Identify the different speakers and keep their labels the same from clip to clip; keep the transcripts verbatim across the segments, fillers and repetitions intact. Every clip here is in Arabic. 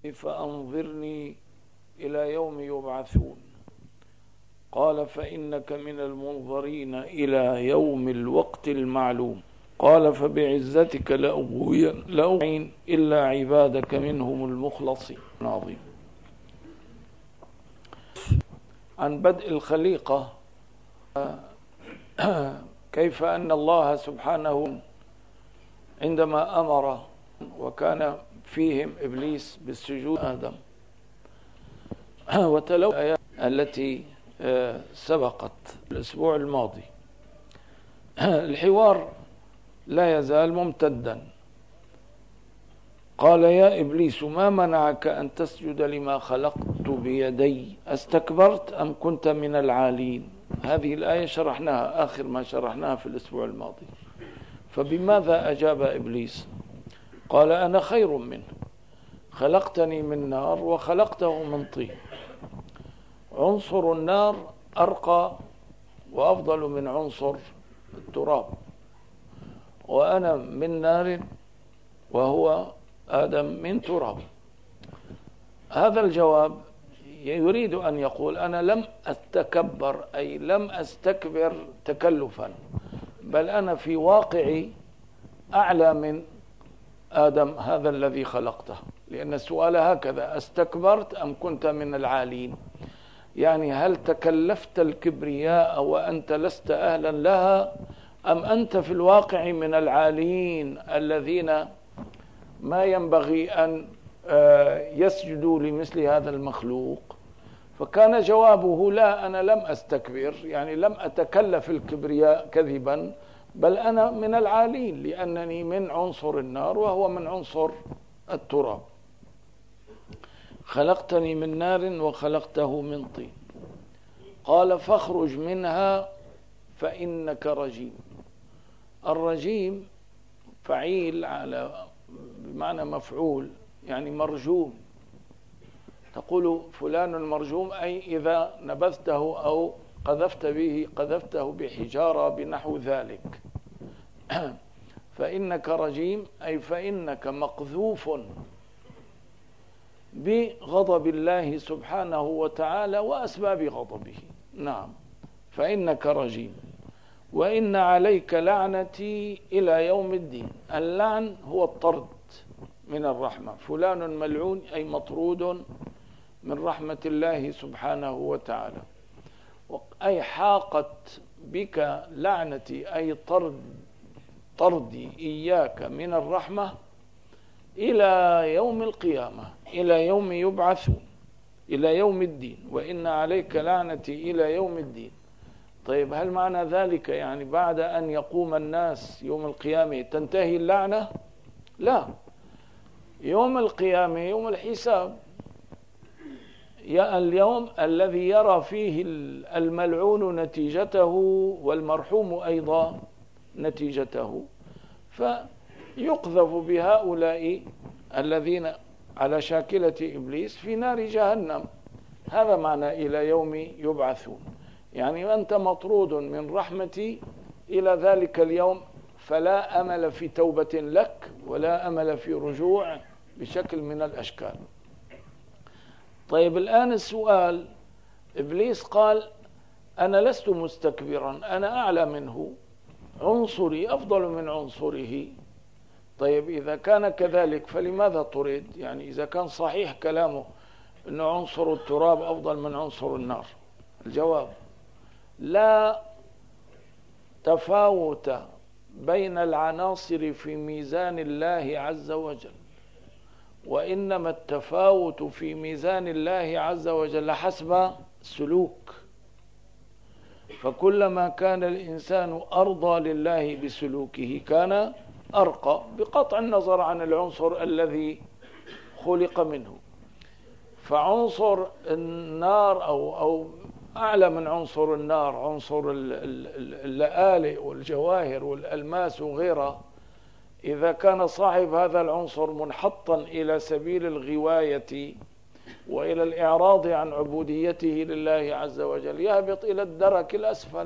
Speaker 1: فأنظرني إلى يوم يبعثون. قال فإنك من المنظرين إلى يوم الوقت المعلوم. قال فبعزتك لأغوين إلا عبادك منهم المخلصين. عظيم. عن بدء الخليقة، كيف أن الله سبحانه عندما أمر وكان فيهم إبليس بالسجود آدم، وتلو الآيات التي سبقت الأسبوع الماضي. الحوار لا يزال ممتدا. قال يا إبليس ما منعك أن تسجد لما خلقت بيدي أستكبرت أم كنت من العالين. هذه الآية شرحناها آخر ما شرحناها في الأسبوع الماضي. فبماذا أجاب إبليس؟ قال أنا خير منه، خلقتني من نار وخلقته من طين. عنصر النار أرقى وأفضل من عنصر التراب، وأنا من نار وهو آدم من تراب. هذا الجواب يريد أن يقول أنا لم أتكبر، أي لم أستكبر تكلفا، بل أنا في واقعي أعلى من آدم هذا الذي خلقته. لأن السؤال هكذا: أستكبرت أم كنت من العالين؟ يعني هل تكلفت الكبرياء وأنت لست أهلا لها، أم أنت في الواقع من العالين الذين ما ينبغي أن يسجدوا لمثل هذا المخلوق؟ فكان جوابه لا، أنا لم أستكبر، يعني لم أتكلف الكبرياء كذبا، بل أنا من العالين لأنني من عنصر النار وهو من عنصر التراب. خلقتني من نار وخلقته من طين. قال فاخرج منها فإنك رجيم. الرجيم فعيل على بمعنى مفعول، يعني مرجوم. تقول فلان مرجوم أي إذا نبذته أو قذفت به قذفته بحجارة بنحو ذلك. فإنك رجيم أي فإنك مقذوف بغضب الله سبحانه وتعالى وأسباب غضبه. نعم، فإنك رجيم وإن عليك لعنتي إلى يوم الدين. اللعن هو الطرد من الرحمة. فلان ملعون أي مطرود من رحمة الله سبحانه وتعالى. أي حاقت بك لعنتي أي طرد طردي إياك من الرحمة إلى يوم القيامة، إلى يوم يبعثون، إلى يوم الدين. وإن عليك لعنتي إلى يوم الدين. طيب هل معنى ذلك يعني بعد أن يقوم الناس يوم القيامة تنتهي اللعنة؟ لا، يوم القيامة يوم الحساب، يا اليوم الذي يرى فيه الملعون نتيجته والمرحوم أيضا نتيجته، فيقذف بهؤلاء الذين على شاكلة إبليس في نار جهنم. هذا معنى إلى يوم يبعثون، يعني أنت مطرود من رحمتي إلى ذلك اليوم، فلا أمل في توبة لك ولا أمل في رجوع بشكل من الأشكال. طيب الآن السؤال: إبليس قال أنا لست مستكبرا، أنا أعلى منه، عنصري أفضل من عنصره. طيب إذا كان كذلك فلماذا طرد؟ يعني إذا كان صحيح كلامه أن عنصر التراب أفضل من عنصر النار. الجواب: لا تفاوت بين العناصر في ميزان الله عز وجل، وإنما التفاوت في ميزان الله عز وجل حسب سلوك. فكلما كان الإنسان أرضى لله بسلوكه كان أرقى، بقطع النظر عن العنصر الذي خلق منه. فعنصر النار أو أو أعلى من عنصر النار عنصر اللآلئ والجواهر والألماس وغيرها، إذا كان صاحب هذا العنصر منحطا إلى سبيل الغواية وإلى الإعراض عن عبوديته لله عز وجل يهبط إلى الدرك الأسفل.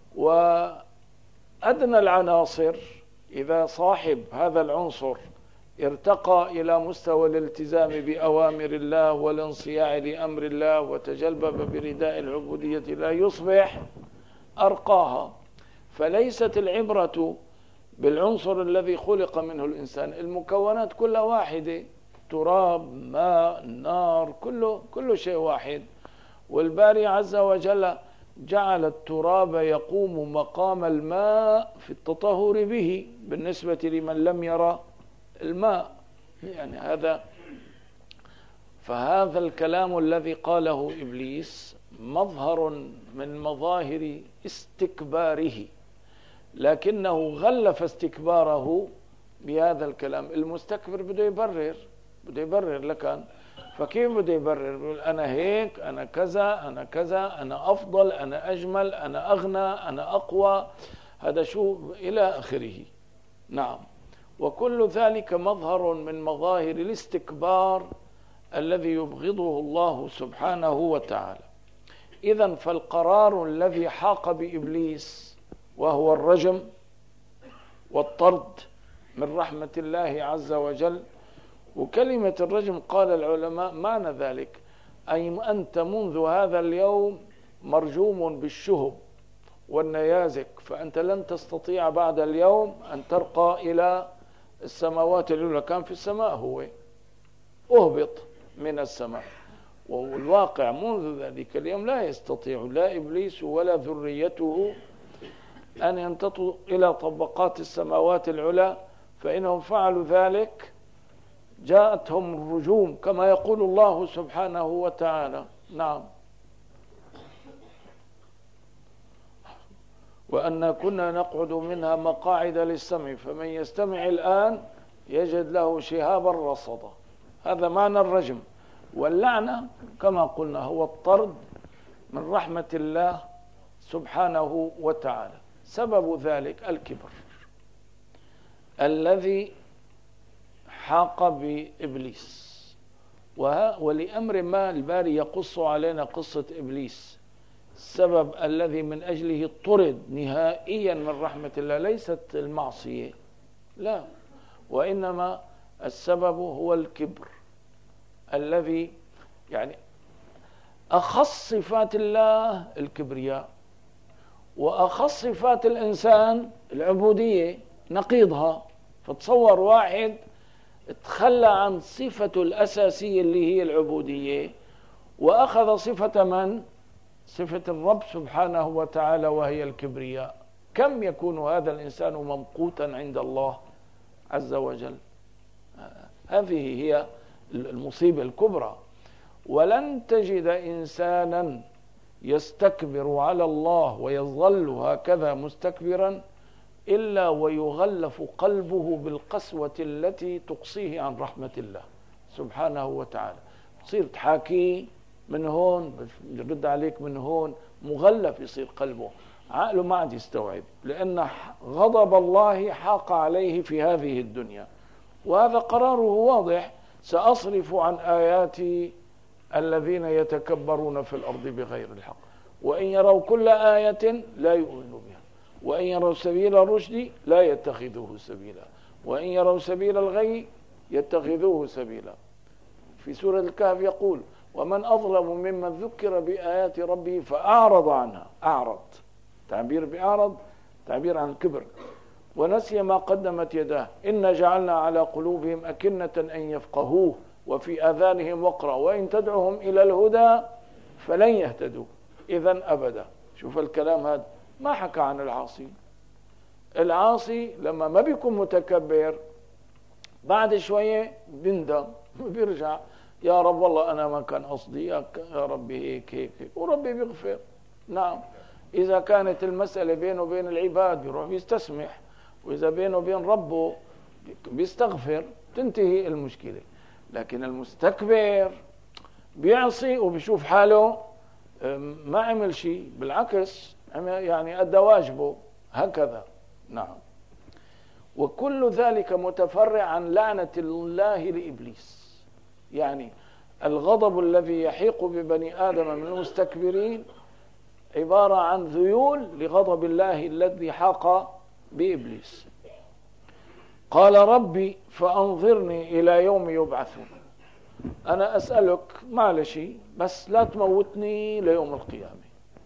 Speaker 1: وأدنى العناصر إذا صاحب هذا العنصر ارتقى إلى مستوى الالتزام بأوامر الله والانصياع لأمر الله وتجلبب برداء العبودية لا يصبح أرقاها. فليست العبرة بالعنصر الذي خلق منه الإنسان، المكونات كلها واحدة، تراب، ماء، نار، كله كل شيء واحد. والباري عز وجل جعل التراب يقوم مقام الماء في التطهر به بالنسبة لمن لم يرى الماء. يعني هذا فهذا الكلام الذي قاله إبليس مظهر من مظاهر استكباره، لكنه غلف استكباره بهذا الكلام. المستكبر بده يبرر، بده يبرر لكن، فكيف بده يبرر؟ أنا هيك، أنا كذا، أنا كذا، أنا أفضل، أنا أجمل، أنا أغنى، أنا أقوى، هذا شو إلى آخره. نعم، وكل ذلك مظهر من مظاهر الاستكبار الذي يبغضه الله سبحانه وتعالى. إذن فالقرار الذي حاق بإبليس وهو الرجم والطرد من رحمة الله عز وجل. وكلمة الرجم قال العلماء معنى ذلك أي أنت منذ هذا اليوم مرجوم بالشهب والنيازك، فأنت لن تستطيع بعد اليوم أن ترقى إلى السماوات الأولى. كان في السماء، هو أهبط من السماء، والواقع منذ ذلك اليوم لا يستطيع لا إبليس ولا ذريته أن ينتطوا إلى طبقات السماوات العلى، فإنهم فعلوا ذلك جاءتهم الرجوم كما يقول الله سبحانه وتعالى. نعم، وأن كنا نقعد منها مقاعد للسمع فمن يستمع الآن يجد له شهابا رصدا. هذا معنى الرجم. واللعنة كما قلنا هو الطرد من رحمة الله سبحانه وتعالى. سبب ذلك الكبر الذي حاق بإبليس. ولأمر ما الباري يقص علينا قصة إبليس، السبب الذي من أجله طرد نهائيا من رحمة الله ليست المعصية، لا، وإنما السبب هو الكبر الذي يعني أخص صفات الله الكبرياء، وأخص صفات الإنسان العبودية نقيضها. فتصور واحد تخلى عن صفته الأساسية اللي هي العبودية وأخذ صفة من؟ صفة الرب سبحانه وتعالى وهي الكبرياء. كم يكون هذا الإنسان ممقوتا عند الله عز وجل. هذه هي المصيبة الكبرى. ولن تجد إنسانا يستكبر على الله ويظل هكذا مستكبرا إلا ويغلف قلبه بالقسوة التي تقصيه عن رحمة الله سبحانه وتعالى. تصير تحاكيه من هون، يرد عليك من هون، مغلف يصير قلبه، عقله ما عاد يستوعب، لأن غضب الله حاق عليه في هذه الدنيا. وهذا قراره واضح: سأصرف عن آياتي الذين يتكبرون في الأرض بغير الحق وإن يروا كل آية لا يؤمنوا بها وإن يروا سبيل الرشد لا يتخذوه سبيلا وإن يروا سبيل الغي يتخذوه سبيلا. في سورة الكهف يقول: ومن أظلم ممن ذكر بآيات ربه فأعرض عنها. أعرض، تعبير بأعرض تعبير عن الكبر. ونسي ما قدمت يداه إن جعلنا على قلوبهم أكنة أن يفقهوه وفي آذانهم وقرا وإن تدعوهم إلى الهدى فلن يهتدوا إذن أبدا. شوف الكلام هذا، ما حكى عن العاصي. العاصي لما ما بيكون متكبر بعد شوية بندم بيرجع: يا رب والله أنا ما كان قصدي، يا ربي هيك هيك هيك، وربي بيغفر. نعم، إذا كانت المسألة بينه وبين العباد بيروح بيستسمح، وإذا بينه وبين ربه بيستغفر، تنتهي المشكلة. لكن المستكبر بيعصي وبيشوف حاله ما عمل شيء، بالعكس يعني أدى واجبه هكذا. نعم، وكل ذلك متفرع عن لعنة الله لإبليس. يعني الغضب الذي يحيق ببني آدم من المستكبرين عبارة عن ذيول لغضب الله الذي حاق بإبليس. قال ربي فأنظرني إلى يوم يبعثون. أنا أسألك معلش بس لا تموتني ليوم القيامة،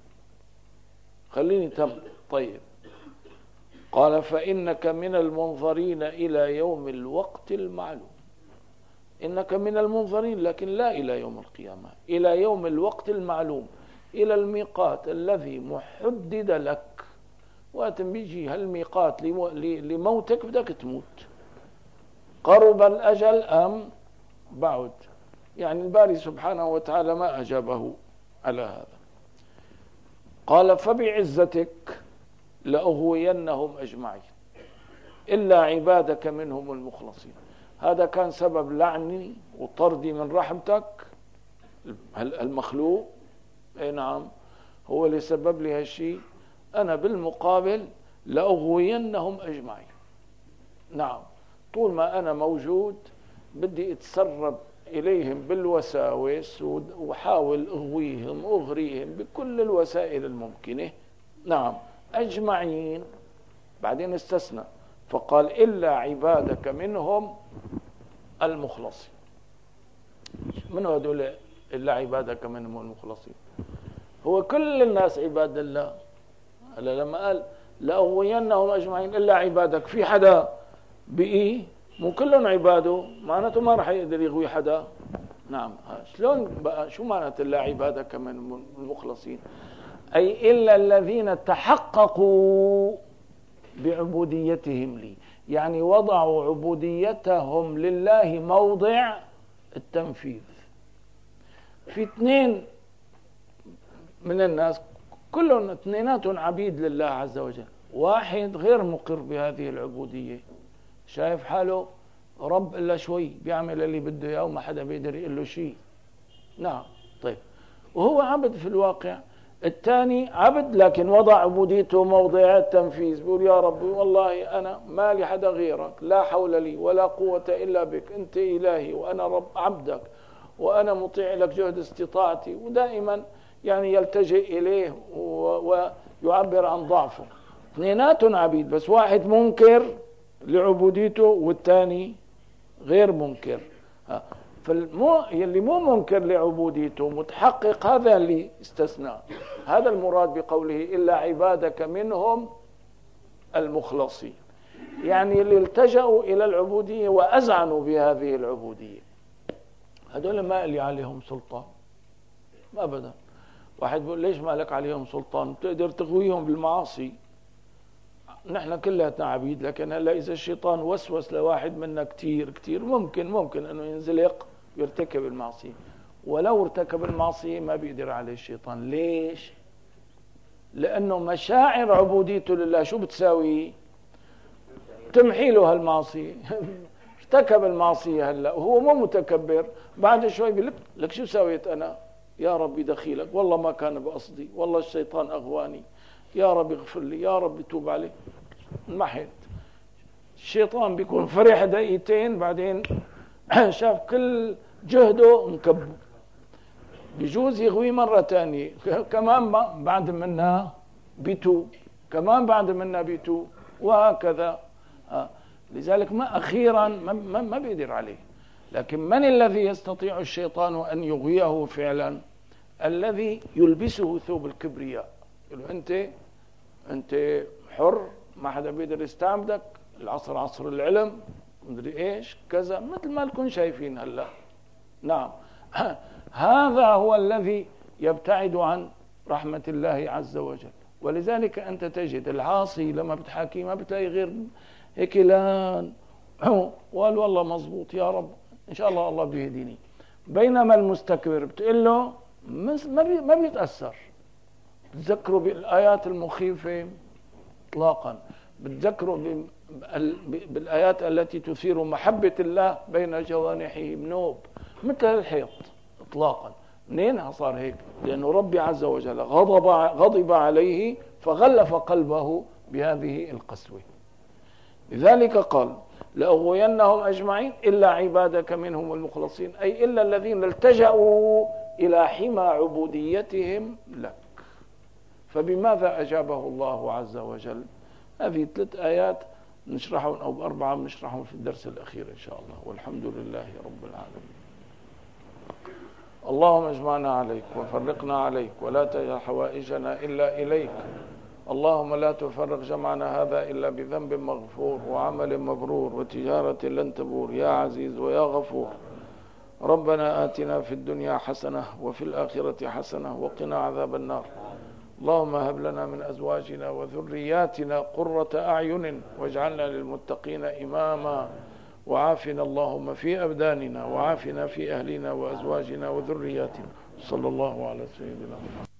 Speaker 1: خليني تم. طيب. قال فإنك من المنظرين إلى يوم الوقت المعلوم. إنك من المنظرين لكن لا إلى يوم القيامة، إلى يوم الوقت المعلوم، إلى الميقات الذي محدد لك. وقت بيجي هالميقات لموتك بدك تموت، قرب الأجل أم بعد. يعني الباري سبحانه وتعالى ما أجابه على هذا. قال فبعزتك لأغوينهم أجمعين إلا عبادك منهم المخلصين. هذا كان سبب لعني وطردي من رحمتك المخلوق. اي نعم، هو اللي سبب لي هالشيء. أنا بالمقابل لأغوينهم أجمعين. نعم، طول ما أنا موجود بدي أتسرب إليهم بالوساوس وحاول أغويهم أغريهم بكل الوسائل الممكنة. نعم، أجمعين. بعدين استثنى فقال إلا عبادك منهم المخلصين. من هدول إلا عبادك منهم المخلصين؟ هو كل الناس عباد الله. هلا لما قال لأغوينهم أجمعين إلا عبادك، في حدا بقي؟ مو كلهم عباده، معناته ما راح يقدر يغوي حدا. نعم. شلون بقى؟ شو معناته إلا عبادك منهم المخلصين؟ أي إلا الذين تحققوا بعبوديتهم لي، يعني وضعوا عبوديتهم لله موضع التنفيذ. في اثنين من الناس كلهم اثنيناتهم عبيد لله عز وجل، واحد غير مقر بهذه العبودية، شايف حاله رب إلا شوي، بيعمل اللي بده اياه وما حدا بيقدر يقول له شيء. نعم. طيب، وهو عبد في الواقع. الثاني عبد لكن وضع عبوديته موضع التنفيذ، بيقول يا ربي والله أنا ما لي حدا غيرك، لا حول لي ولا قوة إلا بك، أنت إلهي وأنا رب عبدك وأنا مطيع لك جهد استطاعتي. ودائما يعني يلتجئ إليه ويعبر عن ضعفه. اثنيناتهم عبيد، بس واحد منكر لعبوديته والثاني غير منكر. فالمو يلي مو منكر لعبوديته متحقق، هذا اللي استثنى. هذا المراد بقوله إلا عبادك منهم المخلصين، يعني اللي التجأوا إلى العبودية وأذعنوا بهذه العبودية. هذول ما لي عليهم سلطان أبدا. واحد بيقول ليش ما لك عليهم سلطان؟ بتقدر تغويهم بالمعاصي. نحن كلاتنا عبيد، لكن هلا إذا الشيطان وسوس لواحد منا كتير كتير ممكن ممكن أنه ينزلق يرتكب المعصية. ولو ارتكب المعصية ما بيقدر عليه الشيطان. ليش؟ لأنه مشاعر عبوديته لله شو بتساوي؟ تمحي له هالمعصية. ارتكب المعصية هلا وهو مو متكبر، بعد شوي بيقول لك شو سويت أنا؟ يا ربي دخيلك، والله ما كان بقصدي، والله الشيطان أغواني، يا رب اغفر لي، يا رب توب علي. محت. الشيطان بيكون فرح دقيقتين، بعدين شاف كل جهده انكب. بيجوز يغوي مرة تانية كمان بعد منها بيتوب، كمان بعد منها بيتوب، وهكذا. لذلك ما أخيرا ما, ما, ما بيقدر عليه. لكن من الذي يستطيع الشيطان أن يغويه فعلا؟ الذي يلبسه ثوب الكبرياء، يقول أنت أنت حر، ما حدا بيقدر يستعبدك، العصر عصر العلم، مدري إيش كذا، مثل ما لكم شايفين هلا. نعم. هذا هو الذي يبتعد عن رحمة الله عز وجل. ولذلك أنت تجد العاصي لما بتحاكيه ما بتلاقي غير هيك لان وقال والله مزبوط يا رب إن شاء الله الله بيهديني. بينما المستكبر بتقول له ما بيتأثر. بتذكروا بالآيات المخيفة إطلاقا، بتذكروا بالآيات التي تثير محبة الله بين جوانحه بنوب مثل الحيط إطلاقا. منين صار هيك؟ لأنه ربي عز وجل غضب غضب عليه فغلف قلبه بهذه القسوة. لذلك قال لأغوينهم أجمعين إلا عبادك منهم المخلصين، أي إلا الذين التجأوا إلى حمى عبوديتهم لك. فبماذا أجابه الله عز وجل؟ هذه ثلاث آيات نشرحهم أو بأربعة نشرحهم في الدرس الأخير إن شاء الله، والحمد لله رب العالمين. اللهم اجمعنا عليك وفرقنا عليك، ولا تجعل حوائجنا إلا إليك. اللهم لا تفرق جمعنا هذا إلا بذنب مغفور وعمل مبرور وتجارة لن تبور، يا عزيز ويا غفور. ربنا آتنا في الدنيا حسنة وفي الآخرة حسنة وقنا عذاب النار. اللهم هب لنا من أزواجنا وذرياتنا قرة أعين واجعلنا للمتقين إماما، وعافنا اللهم في أبداننا، وعافنا في أهلنا وأزواجنا وذرياتنا. صلى الله على سيدنا محمد.